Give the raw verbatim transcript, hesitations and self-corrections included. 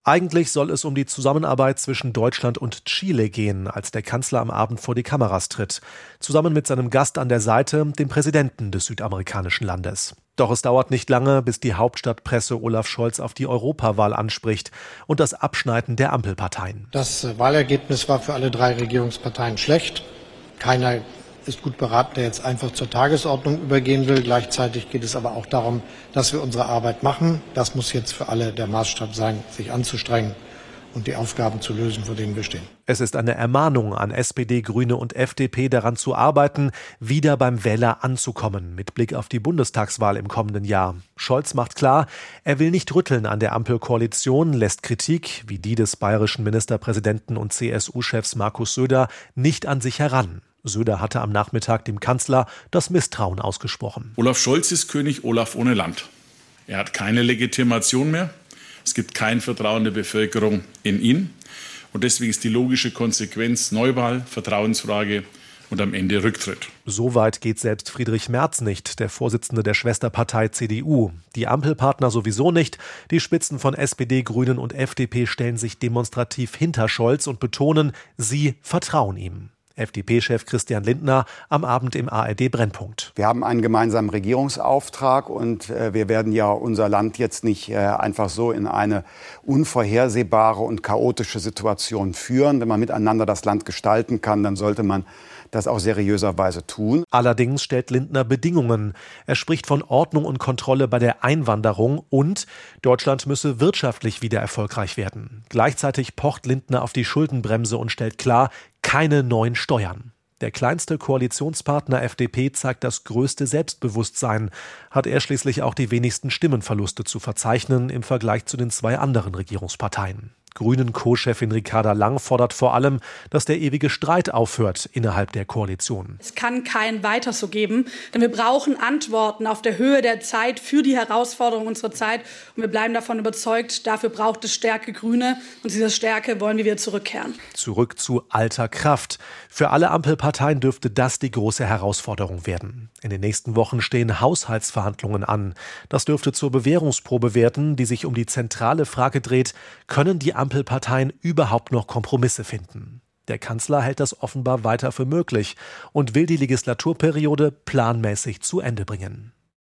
Eigentlich soll es um die Zusammenarbeit zwischen Deutschland und Chile gehen, als der Kanzler am Abend vor die Kameras tritt. Zusammen mit seinem Gast an der Seite, dem Präsidenten des südamerikanischen Landes. Doch es dauert nicht lange, bis die Hauptstadtpresse Olaf Scholz auf die Europawahl anspricht und das Abschneiden der Ampelparteien. Das Wahlergebnis war für alle drei Regierungsparteien schlecht. Keiner ist gut beraten, der jetzt einfach zur Tagesordnung übergehen will. Gleichzeitig geht es aber auch darum, dass wir unsere Arbeit machen. Das muss jetzt für alle der Maßstab sein, sich anzustrengen und die Aufgaben zu lösen, vor denen wir stehen. Es ist eine Ermahnung an S P D, Grüne und F D P, daran zu arbeiten, wieder beim Wähler anzukommen, mit Blick auf die Bundestagswahl im kommenden Jahr. Scholz macht klar, er will nicht rütteln an der Ampelkoalition, lässt Kritik, wie die des bayerischen Ministerpräsidenten und C S U-Chefs Markus Söder, nicht an sich heran. Söder hatte am Nachmittag dem Kanzler das Misstrauen ausgesprochen. Olaf Scholz ist König Olaf ohne Land. Er hat keine Legitimation mehr. Es gibt kein Vertrauen der Bevölkerung in ihn. Und deswegen ist die logische Konsequenz Neuwahl, Vertrauensfrage und am Ende Rücktritt. So weit geht selbst Friedrich Merz nicht, der Vorsitzende der Schwesterpartei C D U. Die Ampelpartner sowieso nicht. Die Spitzen von S P D, Grünen und F D P stellen sich demonstrativ hinter Scholz und betonen, sie vertrauen ihm. F D P-Chef Christian Lindner am Abend im A R D-Brennpunkt. Wir haben einen gemeinsamen Regierungsauftrag und äh, wir werden ja unser Land jetzt nicht äh, einfach so in eine unvorhersehbare und chaotische Situation führen. Wenn man miteinander das Land gestalten kann, dann sollte man das auch seriöserweise tun. Allerdings stellt Lindner Bedingungen. Er spricht von Ordnung und Kontrolle bei der Einwanderung und Deutschland müsse wirtschaftlich wieder erfolgreich werden. Gleichzeitig pocht Lindner auf die Schuldenbremse und stellt klar, keine neuen Steuern. Der kleinste Koalitionspartner F D P zeigt das größte Selbstbewusstsein. Hat er schließlich auch die wenigsten Stimmenverluste zu verzeichnen im Vergleich zu den zwei anderen Regierungsparteien. Grünen-Co-Chefin Ricarda Lang fordert vor allem, dass der ewige Streit aufhört innerhalb der Koalition. Es kann kein Weiter so geben, denn wir brauchen Antworten auf der Höhe der Zeit für die Herausforderungen unserer Zeit. Und wir bleiben davon überzeugt, dafür braucht es Stärke Grüne. Und dieser Stärke wollen wir wieder zurückkehren. Zurück zu alter Kraft. Für alle Ampelparteien dürfte das die große Herausforderung werden. In den nächsten Wochen stehen Haushaltsverhandlungen an. Das dürfte zur Bewährungsprobe werden, die sich um die zentrale Frage dreht, können die Ampelparteien überhaupt noch Kompromisse finden? Der Kanzler hält das offenbar weiter für möglich und will die Legislaturperiode planmäßig zu Ende bringen.